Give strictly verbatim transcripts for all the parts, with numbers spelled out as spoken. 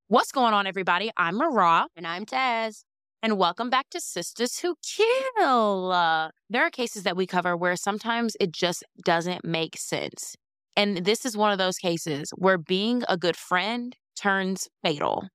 What's going on, everybody? I'm Marah. And I'm Taz. And welcome back to Sisters Who Kill. Uh, there are cases that we cover where sometimes it just doesn't make sense. And this is one of those cases where being a good friend turns fatal.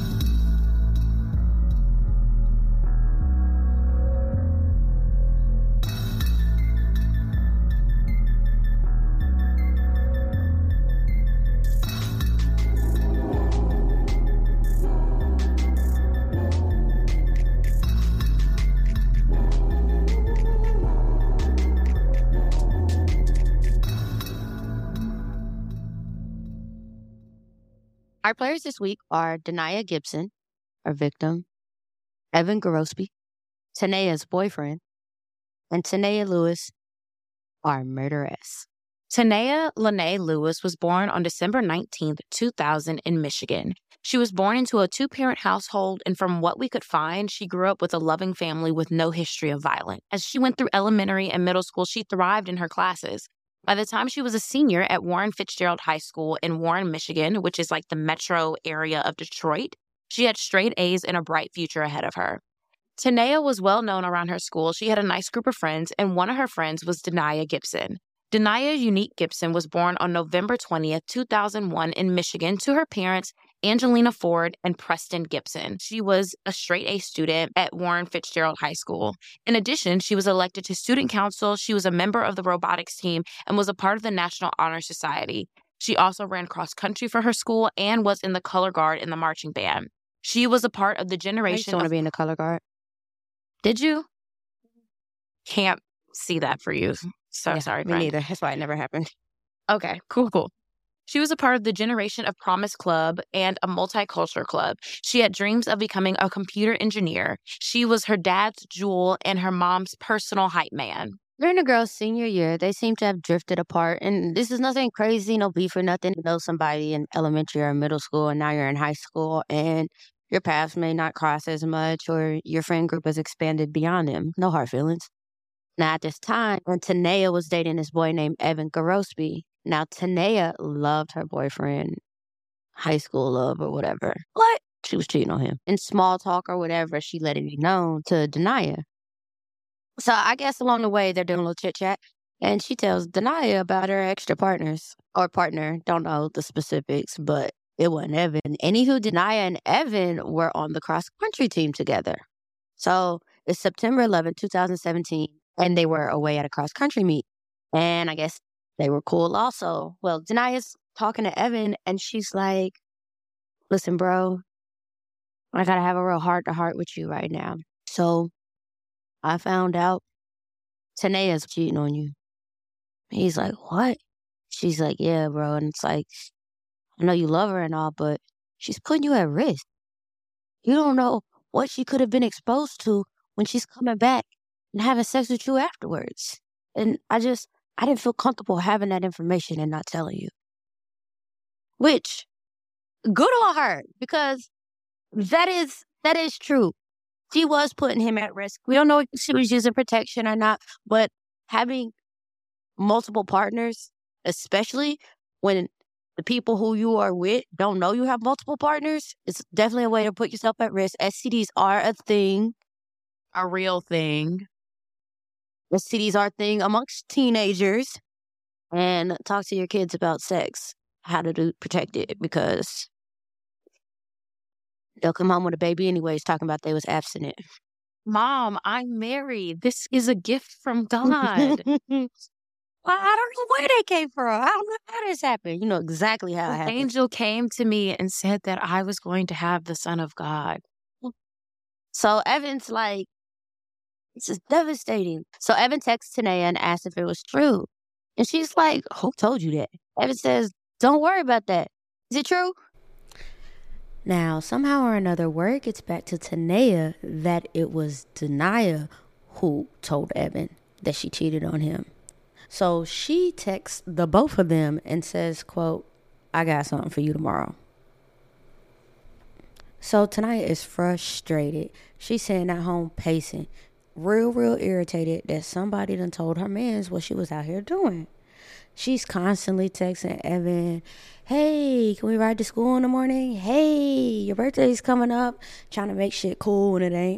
Our players this week are Dania Gibson, our victim, Evan Gorospe, Tanea's boyfriend, and Tanea Lewis, our murderess. Tanea Lene Lewis was born on December nineteenth, two thousand in Michigan. She was born into a two-parent household, and from what we could find, she grew up with a loving family with no history of violence. As she went through elementary and middle school, she thrived in her classes. By the time she was a senior at Warren Fitzgerald High School in Warren, Michigan, which is like the metro area of Detroit, she had straight A's and a bright future ahead of her. Tanea was well known around her school. She had a nice group of friends, and one of her friends was Dania Gibson. Dania Unique Gibson was born on November twentieth, two thousand one in Michigan to her parents, Angelina Ford and Preston Gibson. She was a straight A student at Warren Fitzgerald High School. In addition, she was elected to student council. She was a member of the robotics team and was a part of the National Honor Society. She also ran cross country for her school and was in the color guard in the marching band. She was a part of the generation. I used to want of- to be in the color guard. Did you? Can't see that for you. So Yeah, sorry, me friend. neither. That's why it never happened. Okay, cool, cool. She was a part of the Generation of Promise Club and a multicultural club. She had dreams of becoming a computer engineer. She was her dad's jewel and her mom's personal hype man. During the girls' senior year, they seem to have drifted apart. And this is nothing crazy, no beef or nothing. You know somebody in elementary or middle school, and now you're in high school, and your paths may not cross as much, or your friend group has expanded beyond them. No hard feelings. Now, at this time, when Tanea was dating this boy named Evan Gorospe, now Tanea loved her boyfriend, high school love or whatever. What? She was cheating on him. In small talk or whatever, she let it be known to Dania. So I guess along the way, they're doing a little chit-chat, and she tells Dania about her extra partners, or partner, don't know the specifics, but it wasn't Evan. Anywho, Dania and Evan were on the cross-country team together. So it's September eleventh, twenty seventeen, and they were away at a cross-country meet. And I guess they were cool also. Well, Dania's talking to Evan, and she's like, listen, bro, I gotta have a real heart-to-heart with you right now. So I found out Tanea's cheating on you. He's like, what? She's like, yeah, bro. And it's like, I know you love her and all, but she's putting you at risk. You don't know what she could have been exposed to when she's coming back and having sex with you afterwards. And I just, I didn't feel comfortable having that information and not telling you. Which, good on her, because that is, that is true. She was putting him at risk. We don't know if she was using protection or not, but having multiple partners, especially when the people who you are with don't know you have multiple partners, it's definitely a way to put yourself at risk. S T Ds are a thing. A real thing. S T Ds are a thing amongst teenagers. And talk to your kids about sex, how to do protect it, because they'll come home with a baby anyways talking about they was abstinent. Mom, I'm married. This is a gift from God. Well, I don't know where they came from. I don't know how this happened. You know exactly how it An happened. angel came to me and said that I was going to have the Son of God. So Evan's like, this is devastating. So Evan texts Tanea and asks if it was true. And she's like, who told you that? Evan says, don't worry about that. Is it true? Now, somehow or another, word gets back to Tanea that it was Dania who told Evan that she cheated on him. So she texts the both of them and says, quote, I got something for you tomorrow. So Tanea is frustrated. She's sitting at home pacing, real, real irritated that somebody done told her mans what she was out here doing. She's constantly texting Evan, hey, can we ride to school in the morning? Hey, your birthday's coming up. Trying to make shit cool when it ain't.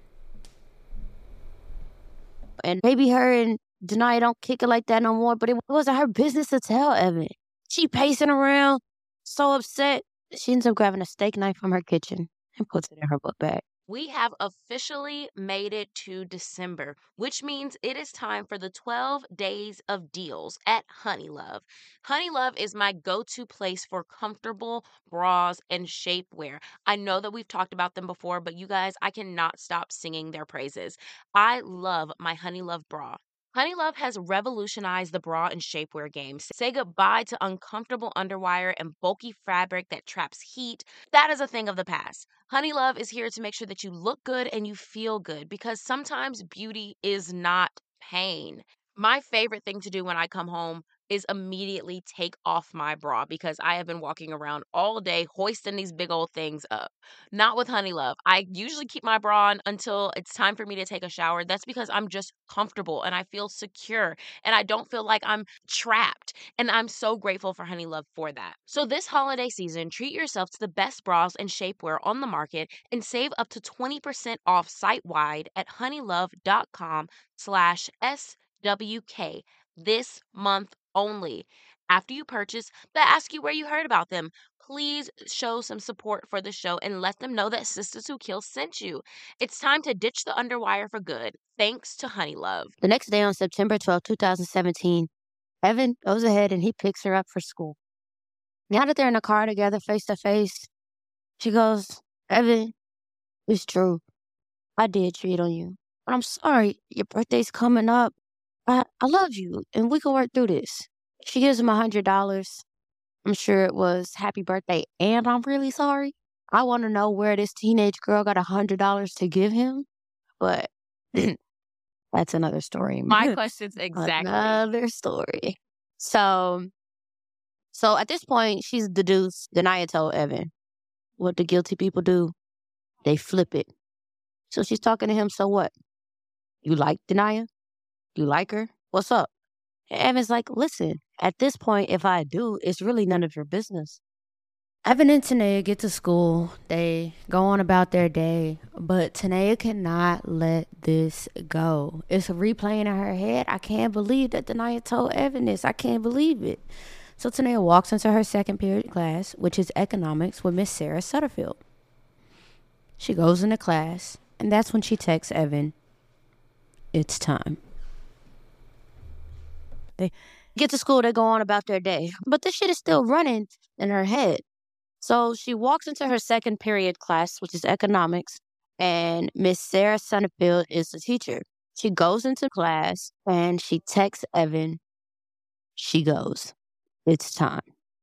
And maybe her and Denia don't kick it like that no more, but it wasn't her business to tell Evan. She pacing around, so upset. She ends up grabbing a steak knife from her kitchen and puts it in her book bag. We have officially made it to December, which means it is time for the twelve days of deals at Honeylove. Honeylove is my go-to place for comfortable bras and shapewear. I know that we've talked about them before, but you guys, I cannot stop singing their praises. I love my Honeylove bra. Honeylove has revolutionized the bra and shapewear game. Say goodbye to uncomfortable underwire and bulky fabric that traps heat. That is a thing of the past. Honeylove is here to make sure that you look good and you feel good, because sometimes beauty is not pain. My favorite thing to do when I come home is immediately take off my bra, because I have been walking around all day hoisting these big old things up. Not with Honeylove. I usually keep my bra on until it's time for me to take a shower. That's because I'm just comfortable and I feel secure and I don't feel like I'm trapped. And I'm so grateful for Honeylove for that. So this holiday season, treat yourself to the best bras and shapewear on the market and save up to twenty percent off site-wide at honeylove.com slash SWK this month only. After you purchase, they'll ask you where you heard about them. Please show some support for the show and let them know that Sisters Who Kill sent you. It's time to ditch the underwire for good, thanks to Honeylove. The next day on September twelfth, twenty seventeen, Evan goes ahead and he picks her up for school. Now that they're in the car together face to face, she goes, Evan, it's true. I did cheat on you. But I'm sorry. Your birthday's coming up. I, I love you, and we can work through this. She gives him one hundred dollars. I'm sure it was happy birthday, and I'm really sorry. I want to know where this teenage girl got one hundred dollars to give him, but that's another story. My question's exactly. Another story. So, so at this point, she's deduced. Denia told Evan, what the guilty people do, they flip it. So she's talking to him, so what? You like Denia? You like her? What's up? And Evan's like, listen, at this point, if I do, it's really none of your business. Evan and Tanea get to school. They go on about their day, but Tanea cannot let this go. It's replaying in her head. I can't believe that Denia told Evan this. I can't believe it. So Tanea walks into her second period class, which is economics, with Miss Sarah Sutterfield. She goes into class, and that's when she texts Evan, it's time. They get to school, they go on about their day. But this shit is still running in her head. So she walks into her second period class, which is economics, and Miss Sarah Sutterfield is the teacher. She goes into class, and she texts Evan. She goes, it's time.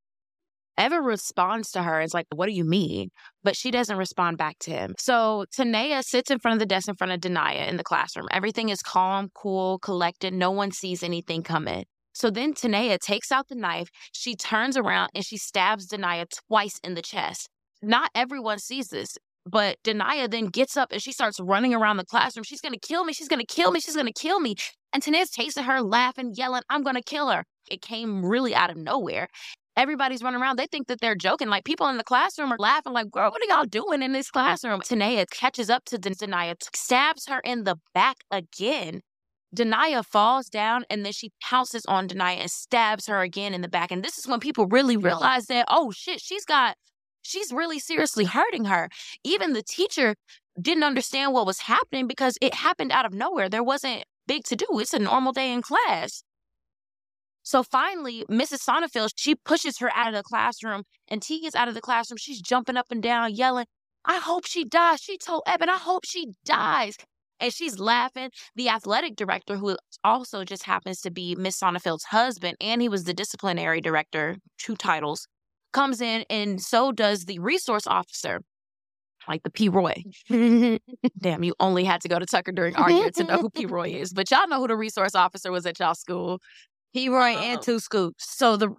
Evan responds to her. It's like, what do you mean? But she doesn't respond back to him. So Tanea sits in front of the desk in front of Denia in the classroom. Everything is calm, cool, collected. No one sees anything coming. So then Tanea takes out the knife. She turns around and she stabs Denia twice in the chest. Not everyone sees this, but Denia then gets up and she starts running around the classroom. She's going to kill me. She's going to kill me. She's going to kill me. And Tanea's chasing her, laughing, yelling, I'm going to kill her. It came really out of nowhere. Everybody's running around. They think that they're joking. Like, people in the classroom are laughing like, girl, what are y'all doing in this classroom? Tanea catches up to Denia, stabs her in the back again. Denia falls down, and then she pounces on Denia and stabs her again in the back. And this is when people really realize that, oh, shit, she's got, she's really seriously hurting her. Even the teacher didn't understand what was happening because it happened out of nowhere. There wasn't big to do. It's a normal day in class. So finally, Missus Sonnenfeld, she pushes her out of the classroom, and T gets out of the classroom. She's jumping up and down, yelling, I hope she dies. She told Evan, I hope she dies. And she's laughing. The athletic director, who also just happens to be Miss Sonnenfeld's husband, and he was the disciplinary director, two titles, comes in, and so does the resource officer, like the P. Roy. Damn, you only had to go to Tucker during art year to know who P. Roy is. But y'all know who the resource officer was at y'all school. P. Roy oh. and two Scoops. So the,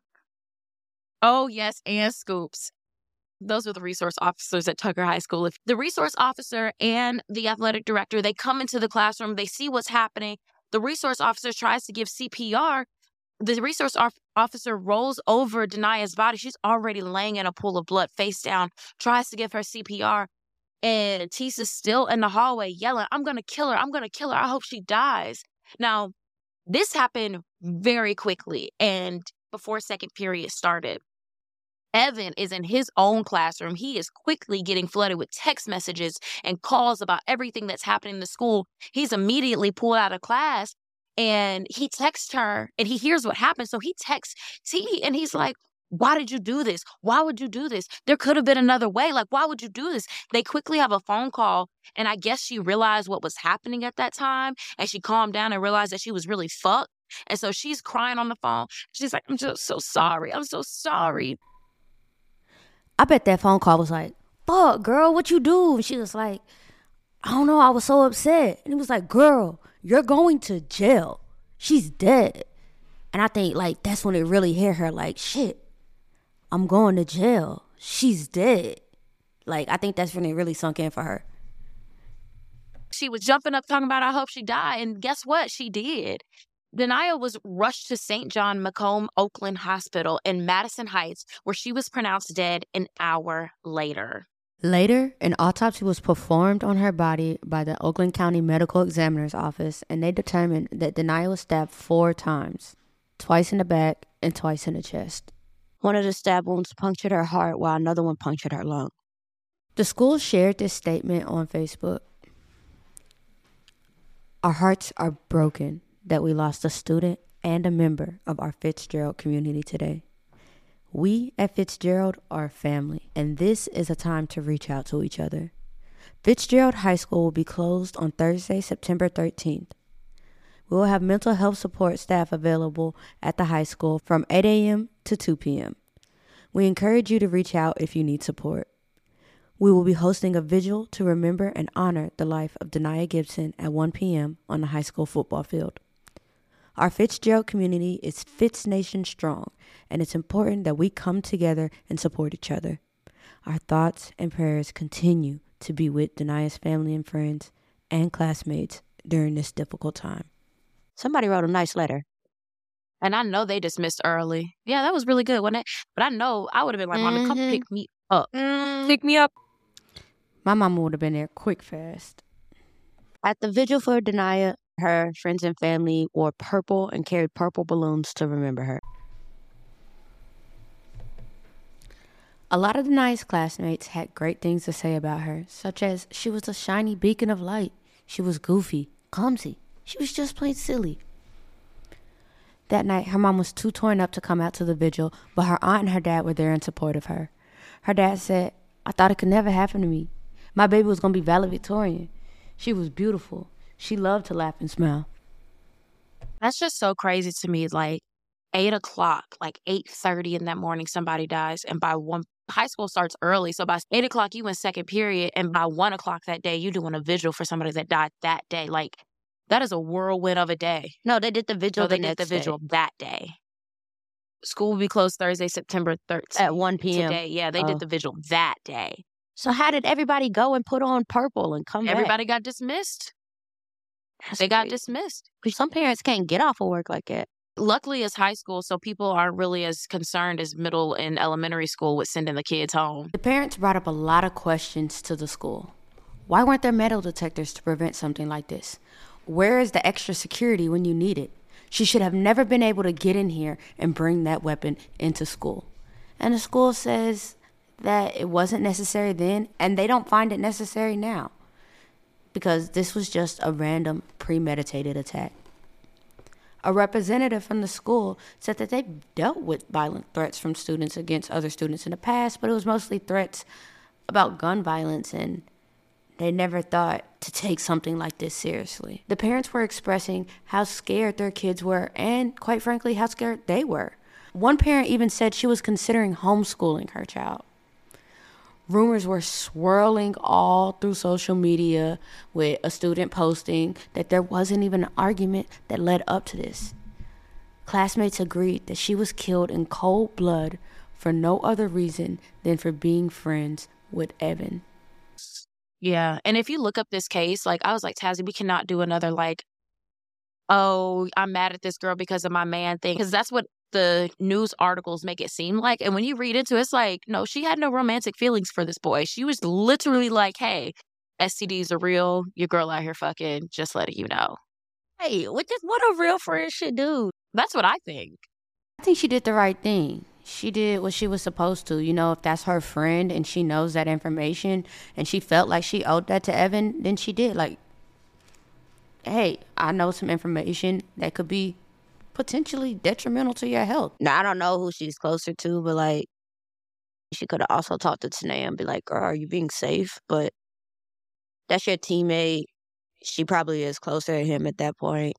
oh yes, and Scoops. Those were the resource officers at Tucker High School. If the resource officer and the athletic director, they come into the classroom, they see what's happening. The resource officer tries to give C P R, The resource officer rolls over Denia's body. She's already laying in a pool of blood, face down, tries to give her C P R. And Tisa's still in the hallway yelling, I'm going to kill her. I'm going to kill her. I hope she dies. Now, this happened very quickly. And before second period started, Evan is in his own classroom. He is quickly getting flooded with text messages and calls about everything that's happening in the school. He's immediately pulled out of class and he texts her and he hears what happened. So he texts T and he's like, why did you do this? Why would you do this? There could have been another way. Like, why would you do this? They quickly have a phone call. And I guess she realized what was happening at that time. And she calmed down and realized that she was really fucked. And so she's crying on the phone. She's like, I'm just so sorry. I'm so sorry. I bet that phone call was like, fuck, girl, what you do? And she was like, I don't know. I was so upset. And it was like, girl, you're going to jail. She's dead. And I think, like, that's when it really hit her, like, shit. I'm going to jail. She's dead. Like, I think that's when it really sunk in for her. She was jumping up talking about, I hope she died. And guess what? She did. Denia was rushed to Saint John Macomb Oakland Hospital in Madison Heights, where she was pronounced dead an hour later. Later, an autopsy was performed on her body by the Oakland County Medical Examiner's Office, and they determined that Denia was stabbed four times, twice in the back and twice in the chest. One of the stab wounds punctured her heart while another one punctured her lung. The school shared this statement on Facebook. Our hearts are broken that we lost a student and a member of our Fitzgerald community today. We at Fitzgerald are family, and this is a time to reach out to each other. Fitzgerald High School will be closed on Thursday, September thirteenth. We will have mental health support staff available at the high school from eight a.m. to two p.m. We encourage you to reach out if you need support. We will be hosting a vigil to remember and honor the life of Denia Gibson at one p.m. on the high school football field. Our Fitzgerald community is Fitz Nation strong, and it's important that we come together and support each other. Our thoughts and prayers continue to be with Denia's family and friends and classmates during this difficult time. Somebody wrote a nice letter. And I know they dismissed early. Yeah, that was really good, wasn't it? But I know I would have been like, Mama, mm-hmm. come pick me up. Mm-hmm. Pick me up. My mama would have been there quick, fast. At the vigil for Denia, her friends and family wore purple and carried purple balloons to remember her. A lot of Denia's classmates had great things to say about her, such as she was a shiny beacon of light. She was goofy, clumsy. She was just plain silly. That night, her mom was too torn up to come out to the vigil, but her aunt and her dad were there in support of her. Her dad said, I thought it could never happen to me. My baby was going to be valedictorian. She was beautiful. She loved to laugh and smile. That's just so crazy to me. Like eight o'clock, like eight thirty in that morning, somebody dies. And by one, high school starts early. So by eight o'clock, you in second period. And by one o'clock that day, you doing a vigil for somebody that died that day. Like that is a whirlwind of a day. No, they did the vigil no, the they did the day. vigil that day. School will be closed Thursday, September thirteenth. At one p.m. Today. Yeah, they oh. did the vigil that day. So how did everybody go and put on purple and come Everybody back? got dismissed. That's they got crazy. dismissed. Some parents can't get off of work like that. Luckily, it's high school, so people aren't really as concerned as middle and elementary school with sending the kids home. The parents brought up a lot of questions to the school. Why weren't there metal detectors to prevent something like this? Where is the extra security when you need it? She should have never been able to get in here and bring that weapon into school. And the school says that it wasn't necessary then, and they don't find it necessary now, because this was just a random premeditated attack. A representative from the school said that they've dealt with violent threats from students against other students in the past, but it was mostly threats about gun violence, and they never thought to take something like this seriously. The parents were expressing how scared their kids were and, quite frankly, how scared they were. One parent even said she was considering homeschooling her child. Rumors were swirling all through social media, with a student posting that there wasn't even an argument that led up to this. Classmates agreed that she was killed in cold blood for no other reason than for being friends with Evan. Yeah, and if you look up this case, like I was like, Tazzy, we cannot do another like oh, I'm mad at this girl because of my man thing. Because that's what the news articles make it seem like. And when you read into it, it's like, no, she had no romantic feelings for this boy. She was literally like, hey, S T Ds are real. Your girl out here fucking, just letting you know. Hey, what this, what a real friend should do. That's what I think. I think she did the right thing. She did what she was supposed to. You know, if that's her friend and she knows that information and she felt like she owed that to Evan, then she did. Like, hey, I know some information that could be potentially detrimental to your health. Now, I don't know who she's closer to, but like, she could have also talked to Tanae and be like, girl, are you being safe? But that's your teammate. She probably is closer to him at that point.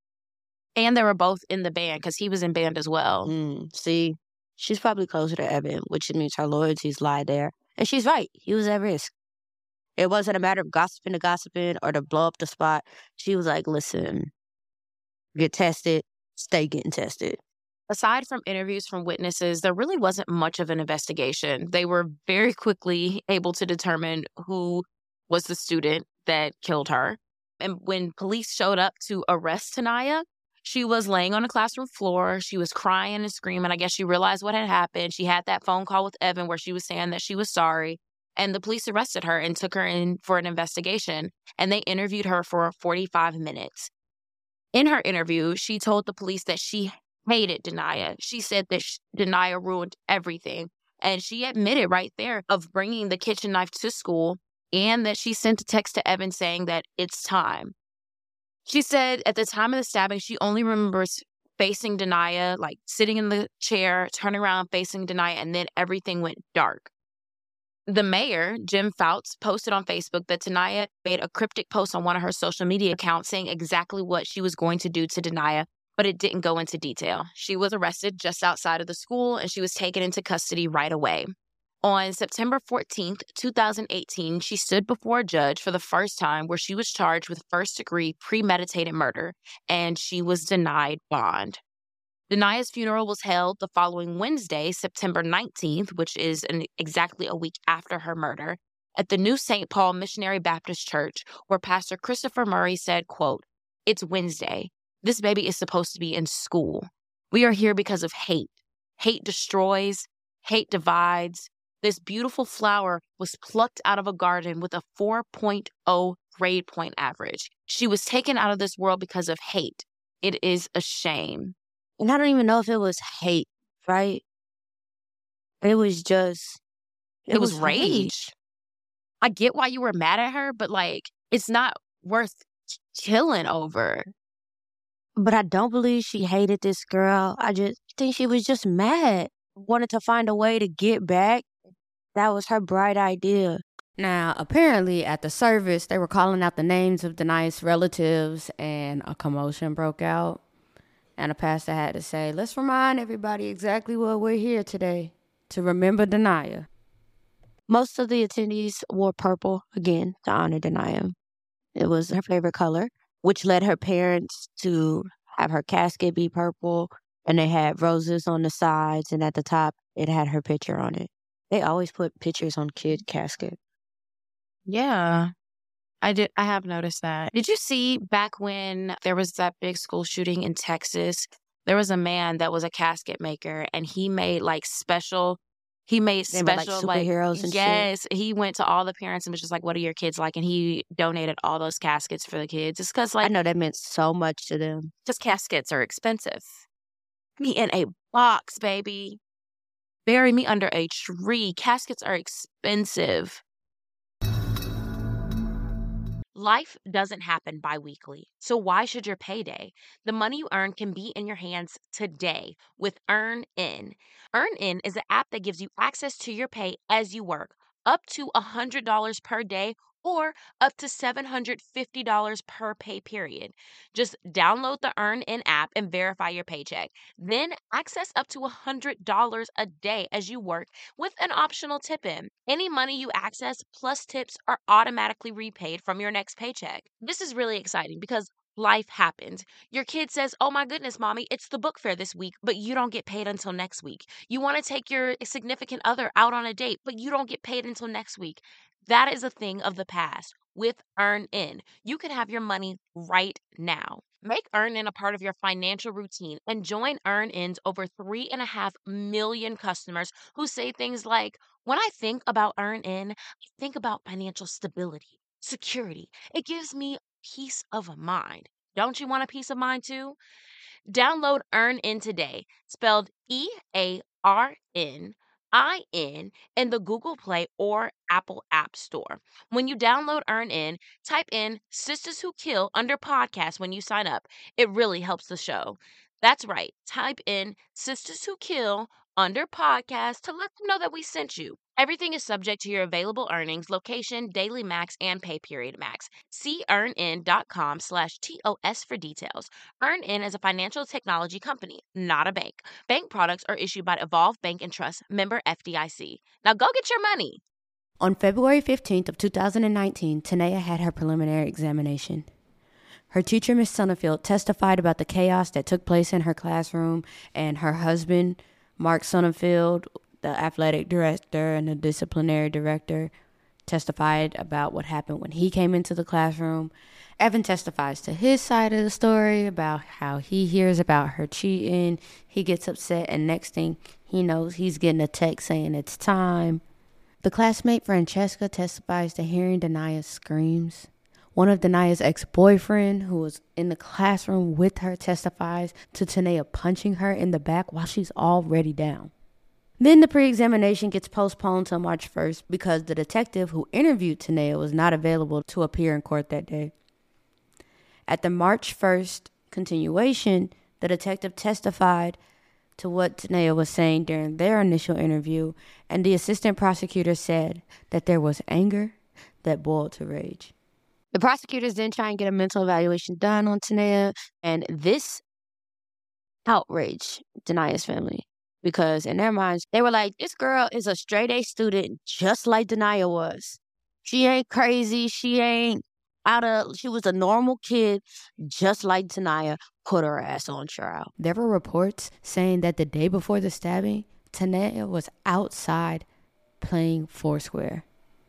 And they were both in the band because he was in band as well. Mm, see, she's probably closer to Evan, which means her loyalties lie there. And she's right. He was at risk. It wasn't a matter of gossiping to gossiping or to blow up the spot. She was like, listen, get tested, stay getting tested. Aside from interviews from witnesses, there really wasn't much of an investigation. They were very quickly able to determine who was the student that killed her. And when police showed up to arrest Tanaya, she was laying on a classroom floor. She was crying and screaming. I guess she realized what had happened. She had that phone call with Evan where she was saying that she was sorry. And the police arrested her and took her in for an investigation. And they interviewed her for forty-five minutes. In her interview, she told the police that she hated Denaya. She said that she, Denaya ruined everything. And she admitted right there of bringing the kitchen knife to school and that she sent a text to Evan saying that it's time. She said at the time of the stabbing, she only remembers facing Denaya, like sitting in the chair, turning around, facing Denaya, and then everything went dark. The mayor, Jim Fouts, posted on Facebook that Tanaya made a cryptic post on one of her social media accounts saying exactly what she was going to do to Denaya, but it didn't go into detail. She was arrested just outside of the school, and she was taken into custody right away. On September fourteenth, twenty eighteen, she stood before a judge for the first time where she was charged with first-degree premeditated murder, and she was denied bond. Denaya's funeral was held the following Wednesday, September nineteenth, which is an, exactly a week after her murder, at the New Saint Paul Missionary Baptist Church, where Pastor Christopher Murray said, quote, "It's Wednesday. This baby is supposed to be in school. We are here because of hate. Hate destroys. Hate divides. This beautiful flower was plucked out of a garden with a four point oh grade point average. She was taken out of this world because of hate. It is a shame." And I don't even know if it was hate, right? It was just... It, it was, was rage. rage. I get why you were mad at her, but, like, it's not worth killing over. But I don't believe she hated this girl. I just think she was just mad. Wanted to find a way to get back. That was her bright idea. Now, apparently at the service, they were calling out the names of Denaya's relatives and a commotion broke out. And a pastor had to say, let's remind everybody exactly what we're here today, to remember Denaya. Most of the attendees wore purple, again, to honor Denaya. It was her favorite color, which led her parents to have her casket be purple, and they had roses on the sides, and at the top, it had her picture on it. They always put pictures on kid casket. Yeah. I did. I have noticed that. Did you see back when there was that big school shooting in Texas? There was a man that was a casket maker, and he made like special. He made They special made, like, superheroes like and yes. shit. He went to all the parents and was just like, "What are your kids like?" And he donated all those caskets for the kids. It's because like I know that meant so much to them. Just caskets are expensive. Me in a box, baby. Bury me under a tree. Caskets are expensive. Life doesn't happen bi-weekly, so why should your payday? The money you earn can be in your hands today with EarnIn. EarnIn is an app that gives you access to your pay as you work, up to one hundred dollars per day or up to seven hundred fifty dollars per pay period. Just download the EarnIn app and verify your paycheck. Then access up to one hundred dollars a day as you work with an optional tip-in. Any money you access plus tips are automatically repaid from your next paycheck. This is really exciting because life happens. Your kid says, "Oh my goodness, mommy, it's the book fair this week," but you don't get paid until next week. You want to take your significant other out on a date, but you don't get paid until next week. That is a thing of the past. with EarnIn. You can have your money right now. Make EarnIn a part of your financial routine and join EarnIn's over three and a half million customers who say things like, when I think about EarnIn, I think about financial stability, security. It gives me peace of mind. Don't you want a peace of mind too? Download EarnIn today, spelled E A R N I N, in the Google Play or Apple App Store. When you download EarnIn, type in Sisters Who Kill under podcast when you sign up. It really helps the show. That's right. Type in Sisters Who Kill under podcast to let them know that we sent you. Everything is subject to your available earnings, location, daily max, and pay period max. See earnin.com slash TOS for details. EarnIn is a financial technology company, not a bank. Bank products are issued by Evolve Bank and Trust, member F D I C. Now go get your money. On February fifteenth of two thousand nineteen, Tanea had her preliminary examination. Her teacher, Miss Sonnenfeld, testified about the chaos that took place in her classroom, and her husband, Mark Sonnenfeld, the athletic director and the disciplinary director, testified about what happened when he came into the classroom. Evan testifies to his side of the story about how he hears about her cheating. He gets upset, and next thing he knows, he's getting a text saying it's time. The classmate Francesca testifies to hearing Danaya's screams. One of Danaya's ex-boyfriend, who was in the classroom with her, testifies to Tanea punching her in the back while she's already down. Then the pre-examination gets postponed till March first because the detective who interviewed Tanea was not available to appear in court that day. At the March first continuation, the detective testified to what Tanea was saying during their initial interview, and the assistant prosecutor said that there was anger that boiled to rage. The prosecutors then try and get a mental evaluation done on Tanea, and this outraged Danaya's family. Because in their minds, they were like, this girl is a straight A student just like Danaya was. She ain't crazy. She ain't out of, she was a normal kid just like Tanaya. Put her ass on trial. There were reports saying that the day before the stabbing, Tanea was outside playing Foursquare.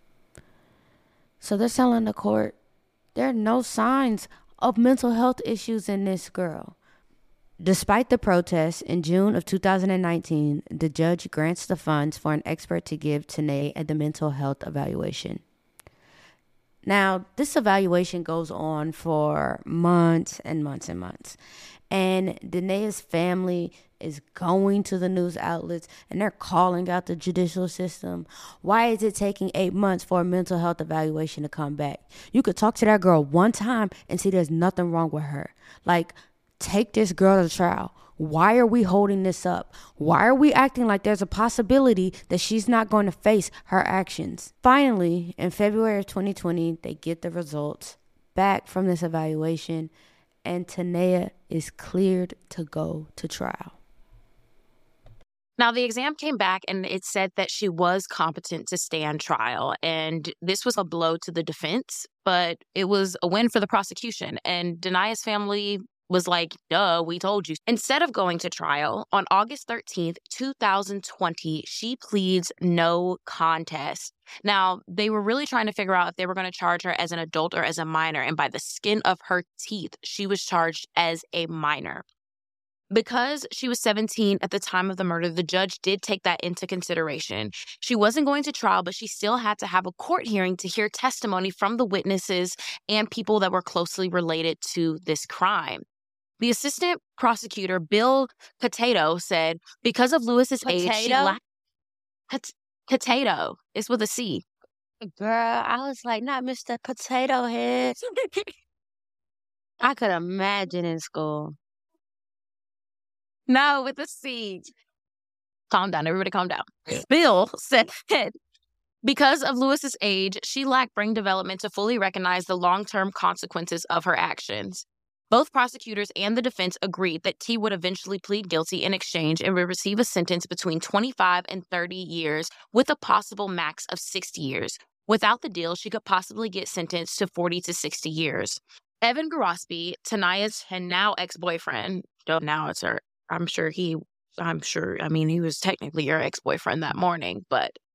So they're telling the court there are no signs of mental health issues in this girl. Despite the protests, in June of two thousand nineteen, the judge grants the funds for an expert to give Tanea the mental health evaluation. Now, this evaluation goes on for months and months and months. And Danea's family is going to the news outlets and they're calling out the judicial system. Why is it taking eight months for a mental health evaluation to come back? You could talk to that girl one time and see there's nothing wrong with her. Like, take this girl to trial. Why are we holding this up? Why are we acting like there's a possibility that she's not going to face her actions? Finally, in February of twenty twenty, they get the results back from this evaluation, and Tanea is cleared to go to trial. Now, the exam came back and it said that she was competent to stand trial. And this was a blow to the defense, but it was a win for the prosecution. And Danaya's family was like, duh, we told you. Instead of going to trial, on August thirteenth, two thousand twenty, she pleads no contest. Now, they were really trying to figure out if they were going to charge her as an adult or as a minor. And by the skin of her teeth, she was charged as a minor. Because she was seventeen at the time of the murder, the judge did take that into consideration. She wasn't going to trial, but she still had to have a court hearing to hear testimony from the witnesses and people that were closely related to this crime. The assistant prosecutor, Bill Potato, said because of Lewis's age, she lacked... Pot- potato. It's with a C. Girl, I was like, not Mister Potato Head. I could imagine in school. No, with a C. Calm down. Everybody calm down. Bill said because of Lewis's age, she lacked brain development to fully recognize the long-term consequences of her actions. Both prosecutors and the defense agreed that T would eventually plead guilty in exchange and would receive a sentence between twenty-five and thirty years with a possible max of sixty years. Without the deal, she could possibly get sentenced to forty to sixty years. Evan Garospi, Tanaya's and now ex-boyfriend, though now it's her, I'm sure he, I'm sure, I mean, he was technically her ex-boyfriend that morning, but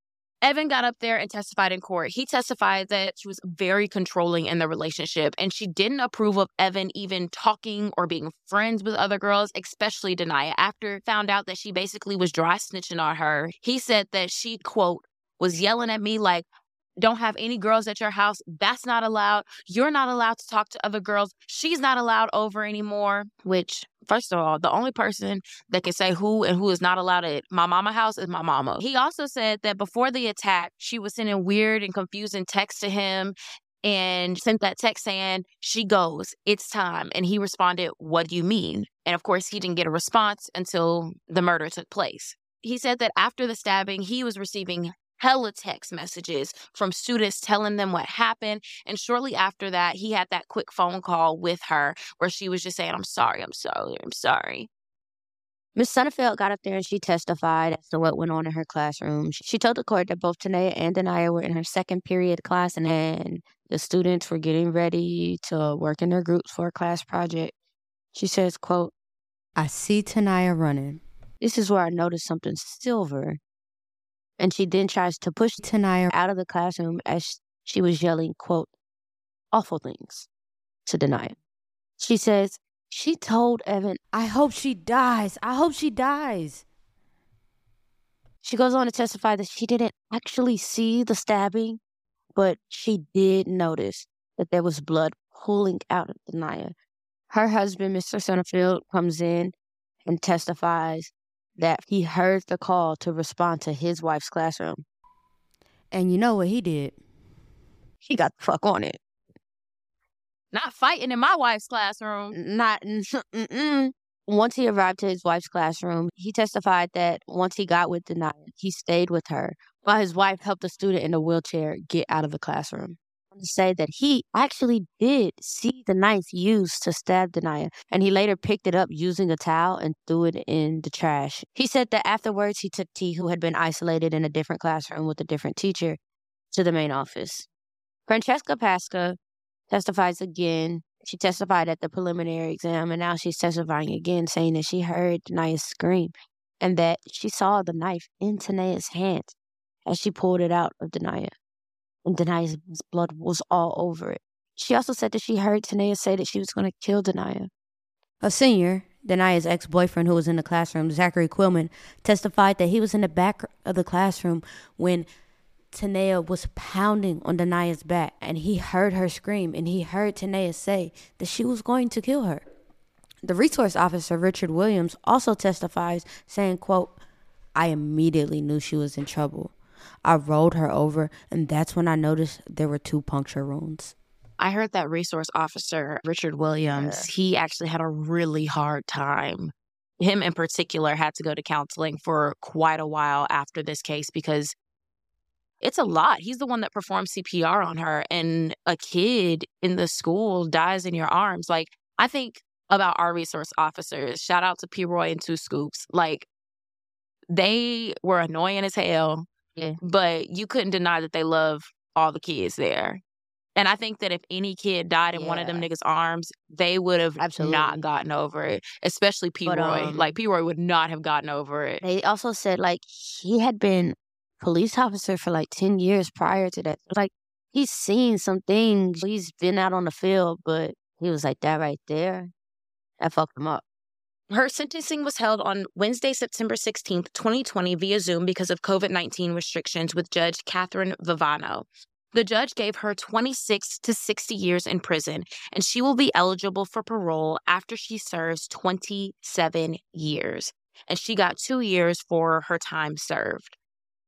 Evan got up there and testified in court. He testified that she was very controlling in the relationship, and she didn't approve of Evan even talking or being friends with other girls, especially Denia. After found out that she basically was dry snitching on her, he said that she, quote, was yelling at me like, don't have any girls at your house. That's not allowed. You're not allowed to talk to other girls. She's not allowed over anymore. Which, first of all, the only person that can say who and who is not allowed at my mama house is my mama. He also said that before the attack, she was sending weird and confusing texts to him and sent that text saying, she goes, it's time. And he responded, what do you mean? And of course, he didn't get a response until the murder took place. He said that after the stabbing, he was receiving hella text messages from students telling them what happened. And shortly after that, he had that quick phone call with her where she was just saying, I'm sorry, I'm sorry, I'm sorry. Miz Sonnenfeld got up there and she testified as to what went on in her classroom. She told the court that both Tenaya and Denia were in her second period class and, and the students were getting ready to work in their groups for a class project. She says, quote, I see Tenaya running. This is where I noticed something silver. And she then tries to push Tenaya out of the classroom as she was yelling, quote, awful things to Denia. She says, she told Evan, I hope she dies. I hope she dies. She goes on to testify that she didn't actually see the stabbing, but she did notice that there was blood pooling out of Denia. Her husband, Mister Sonnenfeld, comes in and testifies that he heard the call to respond to his wife's classroom. And you know what he did? He got the fuck on it. Not fighting in my wife's classroom. Not, mm-mm. Once he arrived to his wife's classroom, he testified that once he got with Denia, he stayed with her while his wife helped a student in a wheelchair get out of the classroom. To say that he actually did see the knife used to stab Denia, and he later picked it up using a towel and threw it in the trash. He said that afterwards he took T, who had been isolated in a different classroom with a different teacher, to the main office. Francesca Pasca testifies again. She testified at the preliminary exam, and now she's testifying again, saying that she heard Denia scream and that she saw the knife in Tenaya's hand as she pulled it out of Denia. And Denia's blood was all over it. She also said that she heard Tenaya say that she was going to kill Denia. A senior, Denia's ex-boyfriend who was in the classroom, Zachary Quillman, testified that he was in the back of the classroom when Tenaya was pounding on Denia's back, and he heard her scream, and he heard Tenaya say that she was going to kill her. The resource officer, Richard Williams, also testifies, saying, quote, I immediately knew she was in trouble. I rolled her over, and that's when I noticed there were two puncture wounds. I heard that resource officer, Richard Williams, yeah. He actually had a really hard time. Him in particular had to go to counseling for quite a while after this case because it's a lot. He's the one that performed C P R on her, and a kid in the school dies in your arms. Like, I think about our resource officers. Shout out to P. Roy and Two Scoops. Like, they were annoying as hell. Yeah. But you couldn't deny that they love all the kids there. And I think that if any kid died in yeah. one of them niggas' arms, they would have Absolutely. not gotten over it, especially P. But, Roy. Um, like, P. Roy would not have gotten over it. They also said, like, he had been police officer for, like, ten years prior to that. Like, he's seen some things. He's been out on the field, but he was like, that right there, that fucked him up. Her sentencing was held on Wednesday, September sixteenth, twenty twenty via Zoom because of covid nineteen restrictions with Judge Catherine Vivano. The judge gave her twenty-six to sixty years in prison, and she will be eligible for parole after she serves twenty-seven years. And she got two years for her time served.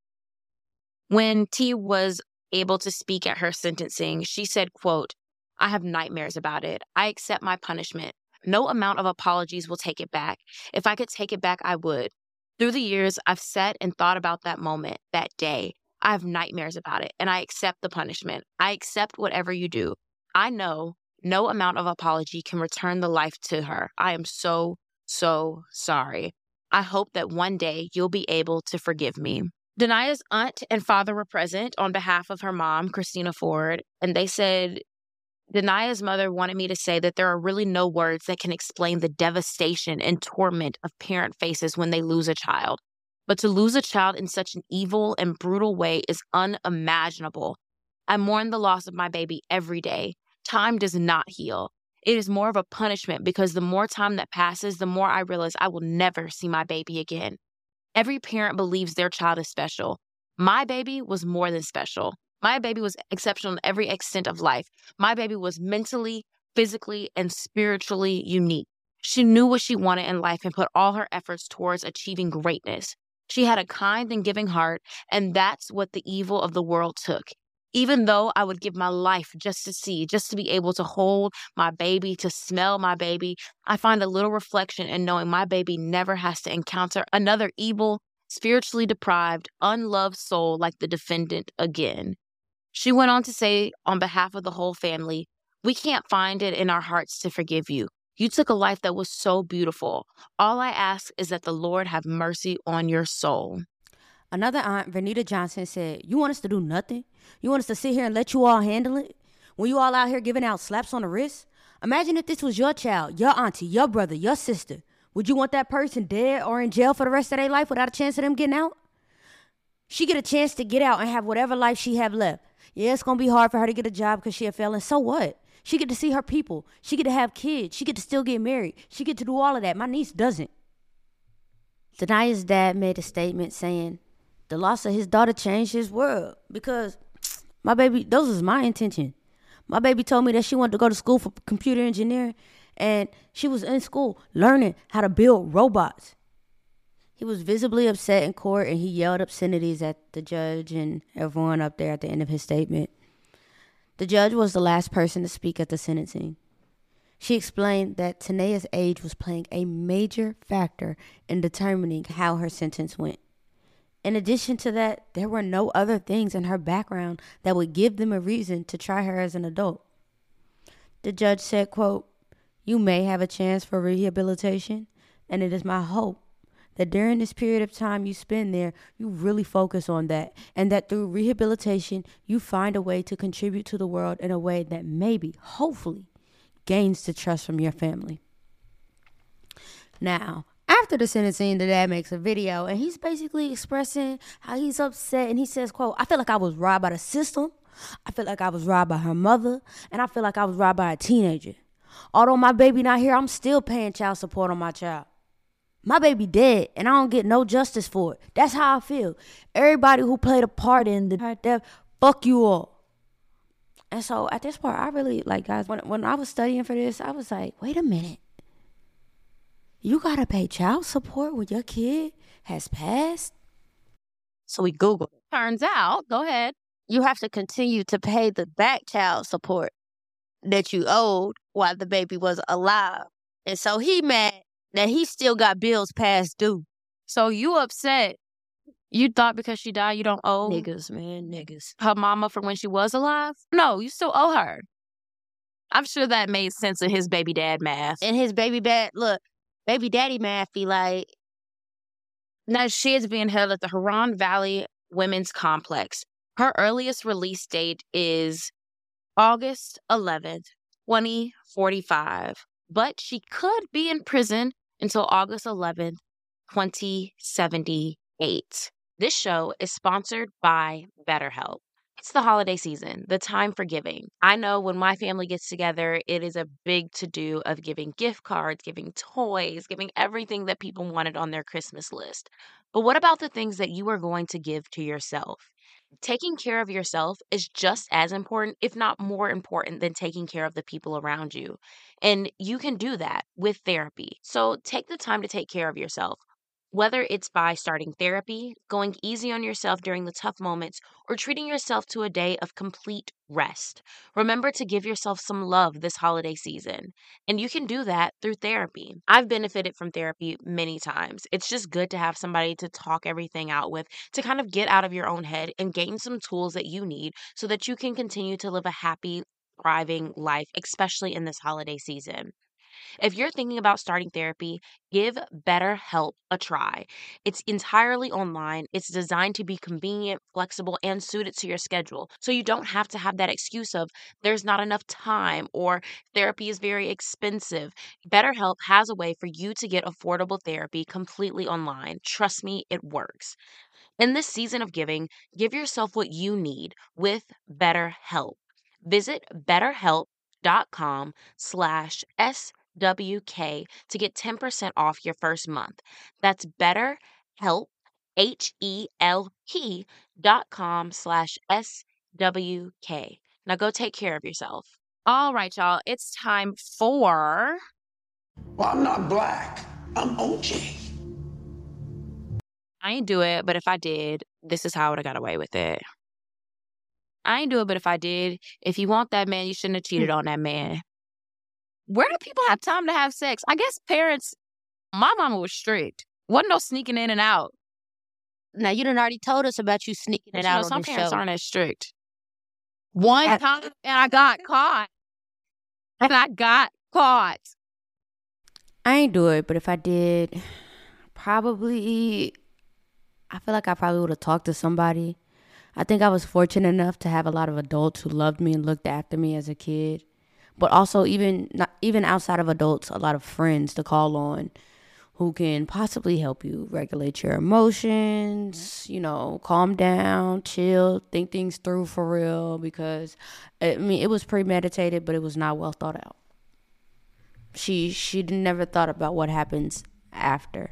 When T was able to speak at her sentencing, she said, quote, I have nightmares about it. I accept my punishment. No amount of apologies will take it back. If I could take it back, I would. Through the years, I've sat and thought about that moment, that day. I have nightmares about it, and I accept the punishment. I accept whatever you do. I know no amount of apology can return the life to her. I am so, so sorry. I hope that one day you'll be able to forgive me. Denia's aunt and father were present on behalf of her mom, Christina Ford, and they said, Denia's mother wanted me to say that there are really no words that can explain the devastation and torment of parent faces when they lose a child. But to lose a child in such an evil and brutal way is unimaginable. I mourn the loss of my baby every day. Time does not heal. It is more of a punishment because the more time that passes, the more I realize I will never see my baby again. Every parent believes their child is special. My baby was more than special. My baby was exceptional in every extent of life. My baby was mentally, physically, and spiritually unique. She knew what she wanted in life and put all her efforts towards achieving greatness. She had a kind and giving heart, and that's what the evil of the world took. Even though I would give my life just to see, just to be able to hold my baby, to smell my baby, I find a little reflection in knowing my baby never has to encounter another evil, spiritually deprived, unloved soul like the defendant again. She went on to say, on behalf of the whole family, we can't find it in our hearts to forgive you. You took a life that was so beautiful. All I ask is that the Lord have mercy on your soul. Another aunt, Vernita Johnson, said, you want us to do nothing? You want us to sit here and let you all handle it? When you all out here giving out slaps on the wrist? Imagine if this was your child, your auntie, your brother, your sister. Would you want that person dead or in jail for the rest of their life without a chance of them getting out? She get a chance to get out and have whatever life she have left. Yeah, it's going to be hard for her to get a job because she a felon. So what? She get to see her people. She get to have kids. She get to still get married. She get to do all of that. My niece doesn't. Danaya's dad made a statement saying, the loss of his daughter changed his world because my baby, those was my intention. My baby told me that she wanted to go to school for computer engineering, and she was in school learning how to build robots. He was visibly upset in court, and he yelled obscenities at the judge and everyone up there at the end of his statement. The judge was the last person to speak at the sentencing. She explained that Tanaya's age was playing a major factor in determining how her sentence went. In addition to that, there were no other things in her background that would give them a reason to try her as an adult. The judge said, quote, you may have a chance for rehabilitation, and it is my hope that during this period of time you spend there, you really focus on that, and that through rehabilitation, you find a way to contribute to the world in a way that maybe, hopefully, gains the trust from your family. Now, after the sentencing, the dad makes a video, and he's basically expressing how he's upset, and he says, quote, I feel like I was robbed by the system. I feel like I was robbed by her mother, and I feel like I was robbed by a teenager. Although my baby not here, I'm still paying child support on my child. My baby dead, and I don't get no justice for it. That's how I feel. Everybody who played a part in the death, fuck you all. And so at this part, I really, like, guys, when, when I was studying for this, I was like, wait a minute. You gotta pay child support when your kid has passed? So we Googled it. Turns out, go ahead. You have to continue to pay the back child support that you owed while the baby was alive. And so he mad that he still got bills past due. So you upset. You thought because she died, you don't owe Niggas, man, niggas. her mama from when she was alive? No, you still owe her. I'm sure that made sense of his baby dad math. And his baby dad, look, baby daddy math be like, now she is being held at the Huron Valley Women's Complex. Her earliest release date is August eleventh, twenty forty-five. But she could be in prison until August eleventh, twenty seventy-eight. This show is sponsored by BetterHelp. It's the holiday season, the time for giving. I know when my family gets together, it is a big to-do of giving gift cards, giving toys, giving everything that people wanted on their Christmas list. But what about the things that you are going to give to yourself? Taking care of yourself is just as important, if not more important, than taking care of the people around you. And you can do that with therapy. So take the time to take care of yourself. Whether it's by starting therapy, going easy on yourself during the tough moments, or treating yourself to a day of complete rest. Remember to give yourself some love this holiday season. And you can do that through therapy. I've benefited from therapy many times. It's just good to have somebody to talk everything out with, to kind of get out of your own head and gain some tools that you need so that you can continue to live a happy, thriving life, especially in this holiday season. If you're thinking about starting therapy, give BetterHelp a try. It's entirely online. It's designed to be convenient, flexible, and suited to your schedule. So you don't have to have that excuse of there's not enough time or therapy is very expensive. BetterHelp has a way for you to get affordable therapy completely online. Trust me, it works. In this season of giving, give yourself what you need with BetterHelp. Visit betterhelp.com slash SWK to get ten percent off your first month. That's BetterHelp, H-E-L-P dot com slash S-W-K. Now go take care of yourself. All right, y'all. It's time for... Well, I'm not black. I'm O J. I ain't do it, but if I did, this is how I would have got away with it. I ain't do it, but if I did, if you want that man, you shouldn't have cheated on that man. Where do people have time to have sex? I guess parents, my mama was strict. Wasn't no sneaking in and out. Now, you done already told us about you sneaking But it you out know, on some the parents show. aren't as strict. One I- time, and I got caught. And I got caught. I ain't do it, but if I did, probably, I feel like I probably would have talked to somebody. I think I was fortunate enough to have a lot of adults who loved me and looked after me as a kid. But also, even not, even outside of adults, a lot of friends to call on who can possibly help you regulate your emotions, you know, calm down, chill, think things through for real. Because, I mean, it was premeditated, but it was not well thought out. She she never thought about what happens after.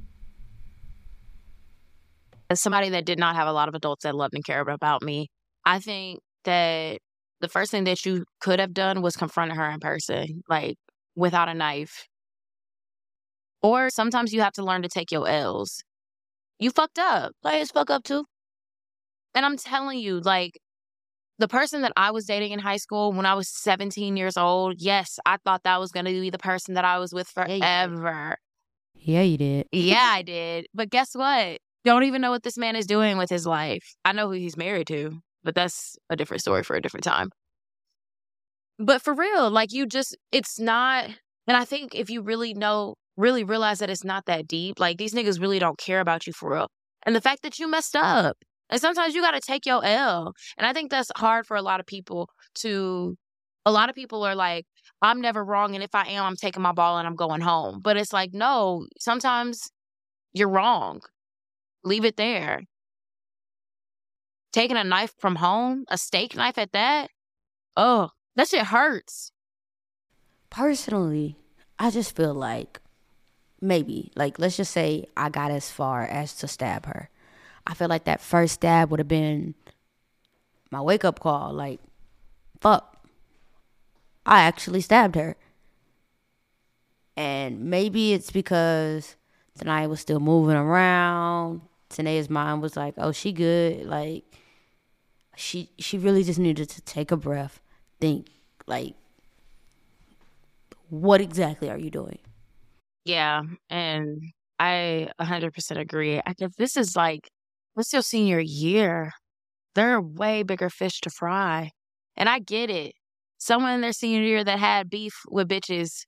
As somebody that did not have a lot of adults that loved and cared about me, I think that the first thing that you could have done was confronted her in person, like without a knife. Or sometimes you have to learn to take your L's. You fucked up. Players fuck up too. And I'm telling you, like, the person that I was dating in high school when I was seventeen years old, yes, I thought that was going to be the person that I was with Yeah, you did. forever. Yeah, you did. Yeah, I did. But guess what? Don't even know what this man is doing with his life. I know who he's married to, but that's a different story for a different time. But for real, like, you just, it's not, and I think if you really know, really realize that it's not that deep, like, these niggas really don't care about you for real. And the fact that you messed up, and sometimes you got to take your L. And I think that's hard for a lot of people to, a lot of people are like, I'm never wrong, and if I am, I'm taking my ball and I'm going home. But it's like, no, sometimes you're wrong. Leave it there. Taking a knife from home, a steak knife at that, oh, that shit hurts. Personally, I just feel like maybe, like, let's just say I got as far as to stab her. I feel like that first stab would have been my wake-up call. Like, fuck, I actually stabbed her. And maybe it's because Tanae was still moving around. Tanae's mind was like, oh, she good. Like, she she really just needed to take a breath, think, like, what exactly are you doing? Yeah, and I one hundred percent agree. I, if this is like, what's your senior year? There are way bigger fish to fry. And I get it. Someone in their senior year that had beef with bitches,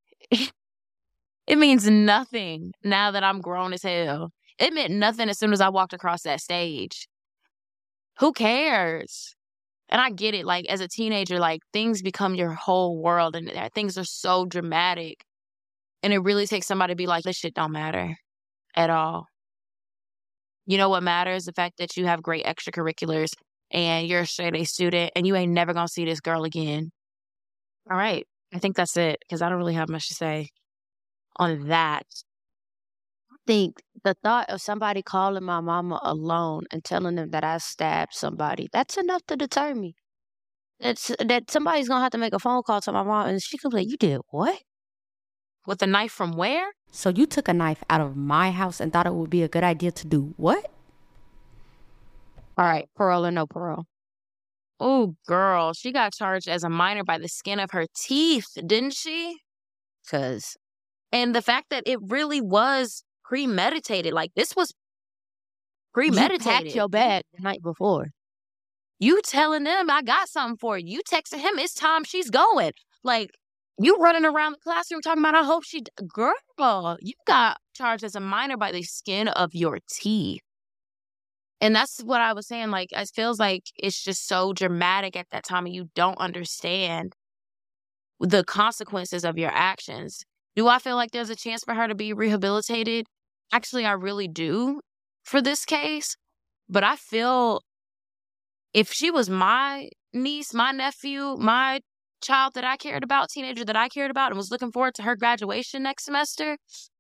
it means nothing now that I'm grown as hell. It meant nothing as soon as I walked across that stage. Who cares? And I get it. Like, as a teenager, like, things become your whole world and things are so dramatic. And it really takes somebody to be like, this shit don't matter at all. You know what matters? The fact that you have great extracurriculars and you're a straight A student and you ain't never gonna see this girl again. All right. I think that's it, because I don't really have much to say on that. I think the thought of somebody calling my mama alone and telling them that I stabbed somebody, that's enough to deter me. That's, that somebody's going to have to make a phone call to my mom and she could be like, you did what? With a knife from where? So you took a knife out of my house and thought it would be a good idea to do what? All right, parole or no parole? Oh, girl, she got charged as a minor by the skin of her teeth, didn't she? Because And the fact that it really was premeditated, like, this was premeditated. you packed your bag the night before. You telling them I got something for you. You texting him, it's time she's going. Like, You running around the classroom talking about, I hope she... D-. Girl, you got charged as a minor by the skin of your teeth. And that's what I was saying. Like, it feels like it's just so dramatic at that time and you don't understand the consequences of your actions. Do I feel like there's a chance for her to be rehabilitated? Actually, I really do for this case. But I feel if she was my niece, my nephew, my child that I cared about, teenager that I cared about, and was looking forward to her graduation next semester,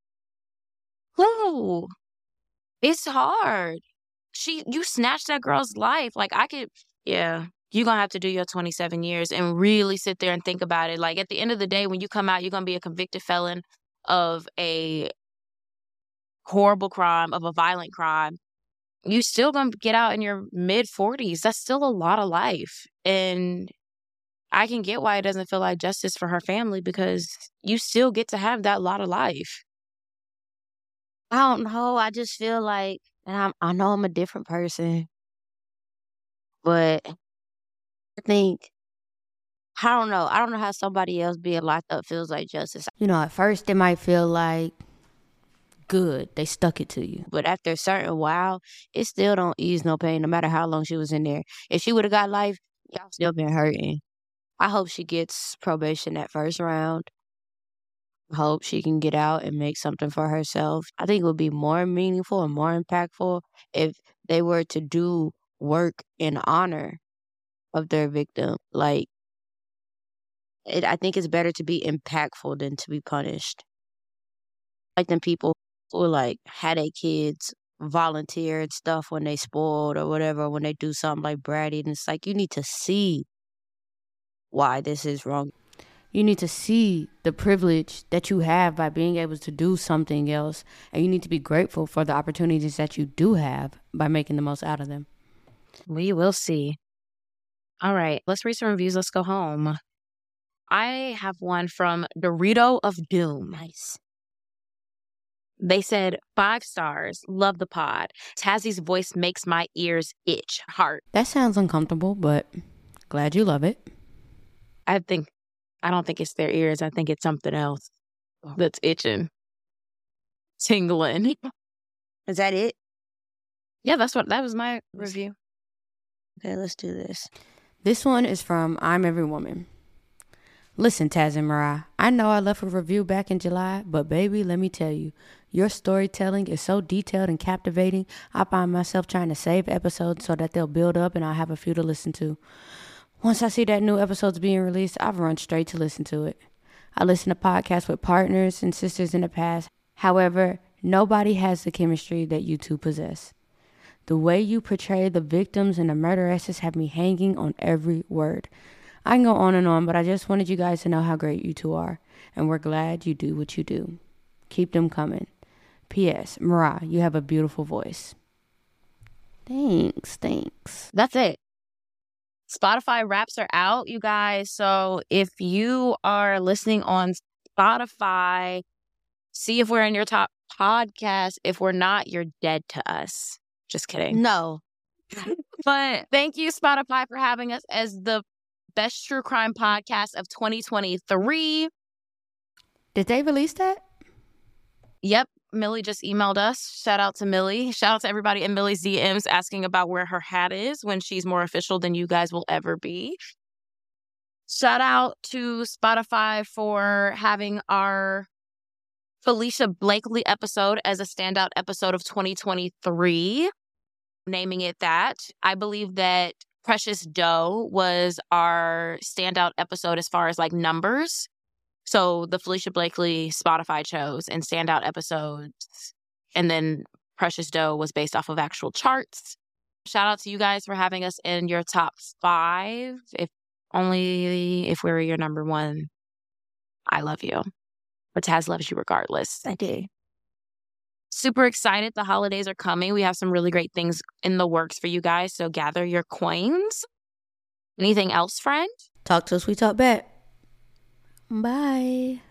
whoo, it's hard. She, you snatched that girl's life. Like, I could, yeah, you're going to have to do your twenty-seven years and really sit there and think about it. Like, at the end of the day, when you come out, you're going to be a convicted felon of a horrible crime, of a violent crime. You still going to get out in your mid-forties. That's still a lot of life. And I can get why it doesn't feel like justice for her family, because you still get to have that lot of life. I don't know. I just feel like, and I'm, I know I'm a different person, but I think, I don't know. I don't know how somebody else being locked up feels like justice. You know, at first it might feel like good. They stuck it to you. But after a certain while, it still don't ease no pain, no matter how long she was in there. If she would have got life, y'all still been hurting. I hope she gets probation that first round. I hope she can get out and make something for herself. I think it would be more meaningful and more impactful if they were to do work in honor of their victim. Like, it, I think it's better to be impactful than to be punished. Like them people who like had their kids volunteer and stuff when they spoiled or whatever, when they do something like bratty, and it's like, you need to see why this is wrong. You need to see the privilege that you have by being able to do something else. And you need to be grateful for the opportunities that you do have by making the most out of them. We will see. All right, let's read some reviews. Let's go home. I have one from Dorito of Doom. Nice. They said, five stars. Love the pod. Tazzie's voice makes my ears itch. Heart. That sounds uncomfortable, but glad you love it. I think... I don't think it's their ears. I think it's something else that's itching, tingling. Is that it? Yeah, that's what, that was my review. Okay, let's do this. This one is from I'm Every Woman. Listen, Taz and Mariah, I know I left a review back in July, but baby, let me tell you, your storytelling is so detailed and captivating, I find myself trying to save episodes so that they'll build up and I'll have a few to listen to. Once I see that new episode's being released, I've run straight to listen to it. I listen to podcasts with partners and sisters in the past. However, nobody has the chemistry that you two possess. The way you portray the victims and the murderesses have me hanging on every word. I can go on and on, but I just wanted you guys to know how great you two are. And we're glad you do what you do. Keep them coming. P S. Mariah, you have a beautiful voice. Thanks, thanks. That's it. Spotify wraps are out, you guys. So if you are listening on Spotify, see if we're in your top podcast. If we're not, you're dead to us. Just kidding. No. But thank you, Spotify, for having us as the best true crime podcast of twenty twenty-three. Did they release that? Yep. Millie just emailed us. Shout out to Millie. Shout out to everybody in Millie's D Ms asking about where her hat is when she's more official than you guys will ever be. Shout out to Spotify for having our Felicia Blakely episode as a standout episode of twenty twenty-three, naming it that. I believe that Precious Doe was our standout episode as far as like numbers. So the Felicia Blakely Spotify chose and standout episodes. And then Precious Doe was based off of actual charts. Shout out to you guys for having us in your top five. If only if we were your number one, I love you. But Taz loves you regardless. I do. Super excited. The holidays are coming. We have some really great things in the works for you guys. So gather your coins. Anything else, friend? Talk to us, we talk back. Bye.